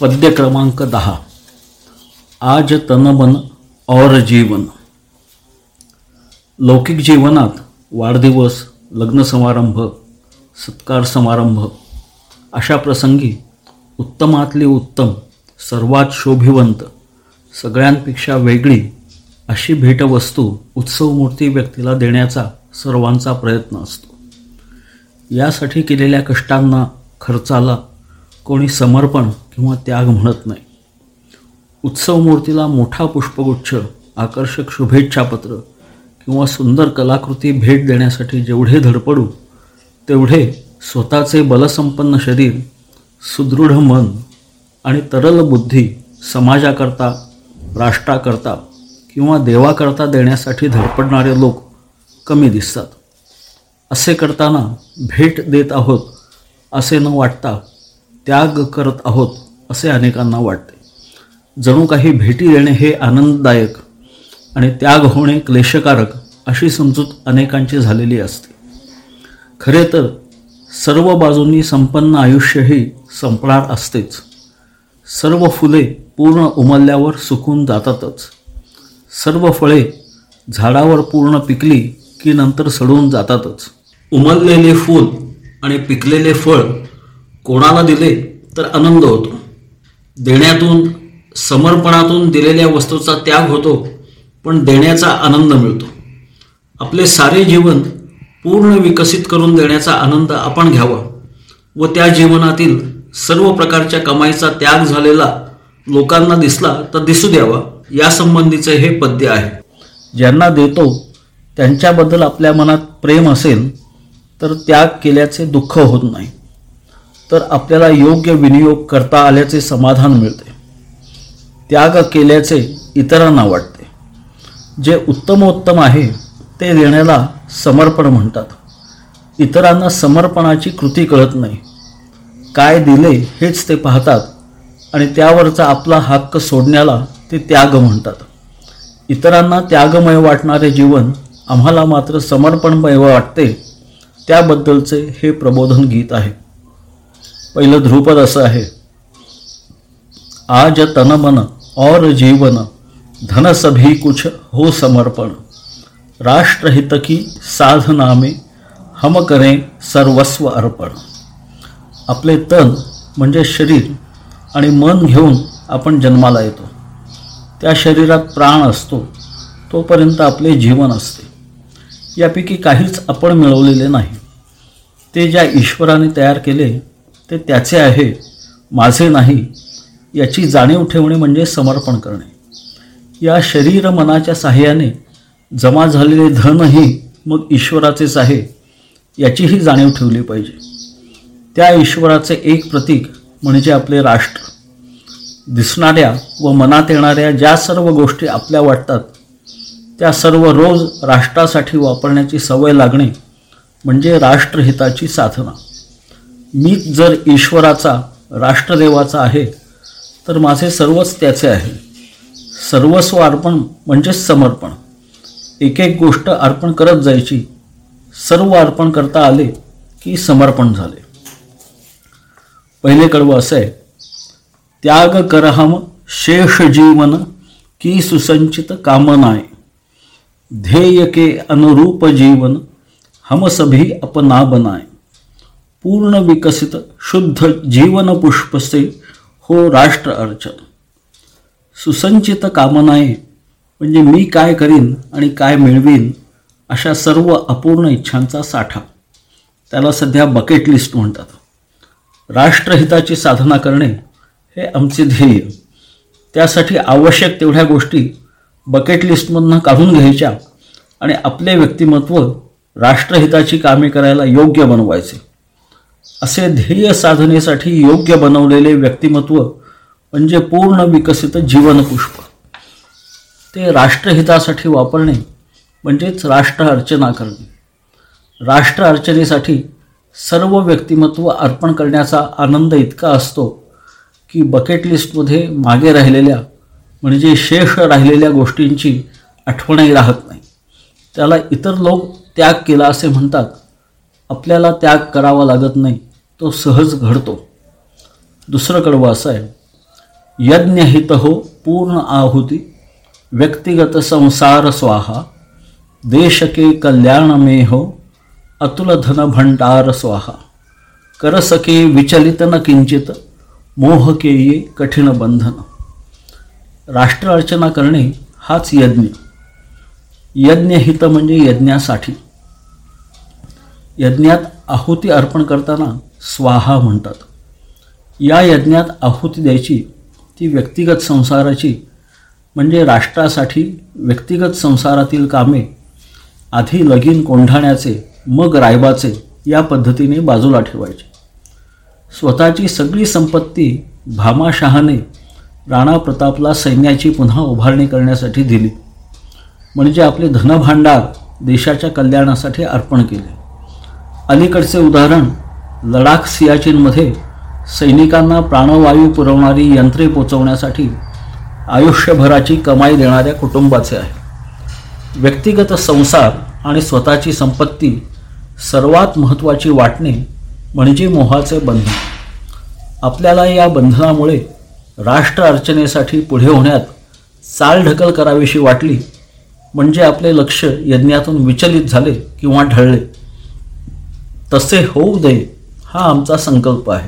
पद्य क्रमांक 10। आज तन मन और जीवन। लौकिक जीवनात वाढदिवस, लग्न समारंभ, सत्कार समारंभ अशा प्रसंगी उत्तमातली उत्तम, सर्वात शोभिवंत, सगळ्यांपेक्षा वेगळी अशी भेटवस्तू उत्सवमूर्ती व्यक्तीला देण्याचा सर्वांचा प्रयत्न असतो. यासाठी केलेल्या कष्टांना, खर्चाला कोणी समर्पण किंवा त्याग म्हणत नाही. उत्सवमूर्तीला मोठा पुष्पगुच्छ, आकर्षक शुभेच्छापत्र किंवा सुंदर कलाकृती भेट देण्यासाठी जेवढे धडपडू तेवढे स्वतःचे बलसंपन्न शरीर, सुदृढ मन आणि तरल बुद्धी समाजाकरता, राष्ट्राकरता किंवा देवाकरता देण्यासाठी धडपडणारे लोक कमी दिसतात. असे करताना भेट देत आहोत असे न वाटता त्याग करत आहोत असे अनेकांना वाटते. जणू काही भेटी देणे हे आनंददायक आणि त्याग होणे क्लेशकारक अशी समजूत अनेकांची झालेली असते. खरे तर सर्व बाजूंनी संपन्न आयुष्यही संपणार असतेच. सर्व फुले पूर्ण उमलल्यावर सुकून जातातच. सर्व फळे झाडावर पूर्ण पिकली की नंतर सडून जातातच. उमललेले फूल आणि पिकलेले फळ कोणाला दिले तर आनंद होतो. देण्यातून, समर्पणातून दिलेल्या वस्तूचा त्याग होतो, पण देण्याचा आनंद मिळतो. आपले सारे जीवन पूर्ण विकसित करून देण्याचा आनंद आपण घ्यावा व त्या जीवनातील सर्व प्रकारच्या कमाईचा त्याग झालेला लोकांना दिसला तर दिसू द्यावा, यासंबंधीचे हे पद्य आहे. ज्यांना देतो त्यांच्याबद्दल आपल्या मनात प्रेम असेल तर त्याग केल्याचे दुःख होत नाही, तर आपल्याला योग्य विनियोग करता आल्याचे समाधान मिळते. त्याग केल्याचे इतरांना वाटते. जे उत्तमोत्तम आहे ते देण्याला समर्पण म्हणतात. इतरांना समर्पणाची कृती कळत नाही. काय दिले हेच ते पाहतात आणि त्यावरचा आपला हक्क सोडण्याला ते त्याग म्हणतात. इतरांना त्यागमय वाटणारे जीवन आम्हाला मात्र समर्पणमय वाटते, त्याबद्दलचे हे प्रबोधन गीत आहे. पहिलं ध्रुपद असं आहे. आज तन मन और जीवन, धन सभी कुछ हो समर्पण, राष्ट्रहित की साधना में हम करें सर्वस्व अर्पण. आपले तन म्हणजे शरीर आणि मन घेऊन आपण जन्माला येतो. त्या शरीरात प्राण असतो, तोपर्यंत आपले जीवन असते. यापैकी काहीच आपण मिळवलेले नाही. ते ज्या ईश्वराने तयार केले ते त्याचे आहे, माझे नाही, याची जाणीव ठेवणे म्हणजे समर्पण करणे. या शरीर मनाच्या साहाय्याने जमा झालेले धनही मग ईश्वराचेच आहे, याचीही जाणीव ठेवली पाहिजे. त्या ईश्वराचे एक प्रतीक म्हणजे आपले राष्ट्र. दिसणाऱ्या व मनात येणाऱ्या ज्या सर्व गोष्टी आपल्या वाटतात त्या सर्व रोज राष्ट्रासाठी वापरण्याची सवय लागणे म्हणजे राष्ट्रहिताची साधना. मी जर ईश्वराचा, राष्ट्रदेवाचा आहे तर माझे सर्वच त्याचे आहे. सर्वस्व अर्पण म्हणजेच समर्पण. एक एक गोष्ट अर्पण करत जायची. सर्व अर्पण करता आले की समर्पण झाले. पहिले कडवं असं आहे. त्याग करहम शेष जीवन की सुसंचित कामनाएं, ध्येय के अनुरूप जीवन हम सभी अपना बनाएं. पूर्ण विकसित शुद्ध जीवन पुष्प से हो राष्ट्र अर्चन. सुसंचित कामनाएं म्हणजे मी काय करीन आणि काय मिळवीन अशा सर्व अपूर्ण इच्छांचा साठा. त्याला सध्या बकेट लिस्ट म्हणतात. राष्ट्रहिताची साधना करणे हे आमचे ध्येय. त्यासाठी आवश्यक तेवढ्या गोष्टी बकेट लिस्टमधून काढून घ्यायच्या आणि आपले व्यक्तिमत्व राष्ट्रहिताची कामे करायला योग्य बनवायचे. असे ध्येय साधनेसाठी योग्य बनवलेले व्यक्तिमत्व म्हणजे पूर्ण विकसित जीवनपुष्प. ते राष्ट्रहितासाठी वापरणे म्हणजेच राष्ट्र अर्चना करणे. राष्ट्र अर्चनेसाठी सर्व व्यक्तिमत्व अर्पण करण्याचा आनंद इतका असतो की बकेट लिस्टमध्ये मागे राहिलेल्या म्हणजे शेष राहिलेल्या गोष्टींची आठवणही राहत नाही. त्याला इतर लोक त्याग केला असे म्हणतात. आपल्याला त्याग करावा लागत नाही, तो सहज घडतो. दुसरं कडवं असं आहे. यज्ञहित हो पूर्ण आहुति, व्यक्तिगत संसार स्वाहा, देश के कल्याण में हो अतुल धन भंडार स्वाहा, कर सके विचलित न किंचित, मोह के ये कठीण बंधन. राष्ट्र अर्चना करणे हाच यज्ञ. यज्ञहित म्हणजे यज्ञासाठी. यज्ञात आहुती अर्पण करताना स्वाहा म्हणतात. या यज्ञात आहुती द्यायची ती व्यक्तिगत संसाराची, म्हणजे राष्ट्रासाठी व्यक्तिगत संसारातील कामे आधी लगीन कोंढाण्याचे मग रायबाचे या पद्धतीने बाजूला ठेवायचे. स्वतःची सगळी संपत्ती भामाशाहाने राणा प्रतापला सैन्याची पुन्हा उभारणी करण्यासाठी दिली, म्हणजे आपले धनभांडार देशाच्या कल्याणासाठी अर्पण केले. अलीकडचे उदाहरण लडाख सियाचीनमध्ये सैनिकांना प्राणवायू पुरवणारी यंत्रे पोचवण्यासाठी आयुष्यभराची कमाई देणाऱ्या कुटुंबाचे आहे. व्यक्तिगत संसार आणि स्वतःची संपत्ती सर्वात महत्त्वाची वाटणे म्हणजे मोहाचे बंधन. आपल्याला या बंधनामुळे राष्ट्र अर्चनेसाठी पुढे होण्यात चालढकल करावीशी वाटली, म्हणजे आपले लक्ष यज्ञातून विचलित झाले किंवा ढळले. तसे होऊ दे हा आमचा संकल्प आहे.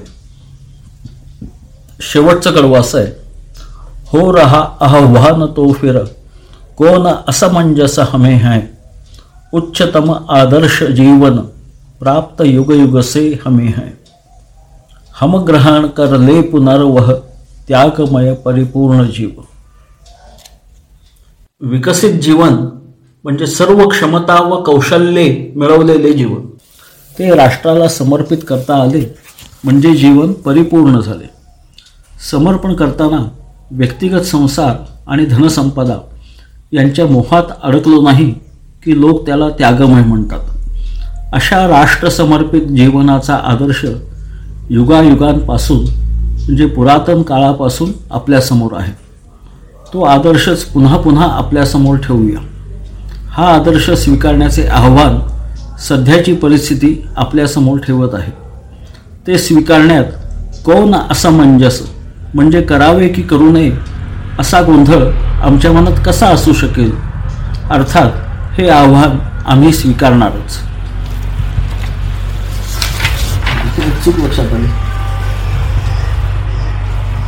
शेवटचं कडवं असं आहे, हो रहा आह्वान तो फिर, कौन असमंजस हमें है, उच्चतम आदर्श जीवन प्राप्त युग युग से हमें है, हम ग्रहण कर ले पुनर्वह त्यागमय परिपूर्ण जीव. विकसित जीवन म्हणजे सर्व क्षमता व कौशल्ये मिळवलेले जीवन. ते राष्ट्राला समर्पित करता आले म्हणजे जीवन परिपूर्ण झाले. समर्पण करताना व्यक्तिगत संसार आणि धनसंपदा यांच्या मोहात अडकलो नाही की लोक त्याला त्यागमय म्हणतात. अशा राष्ट्रसमर्पित जीवनाचा आदर्श युगायुगांपासून म्हणजे पुरातन काळापासून आपल्यासमोर आहे. तो आदर्शच पुन्हा पुन्हा आपल्यासमोर ठेवूया. हा आदर्श स्वीकारण्याचे आव्हान सध्याची परिस्थिती आपल्यासमोर ठेवत आहे. ते स्वीकारण्यात कौन असमंजस म्हणजे करावे की करू नये असा गोंधळ आमच्या मनात कसा असू शकेल. अर्थात हे आव्हान आम्ही स्वीकारणारच. चूक लक्षात आली.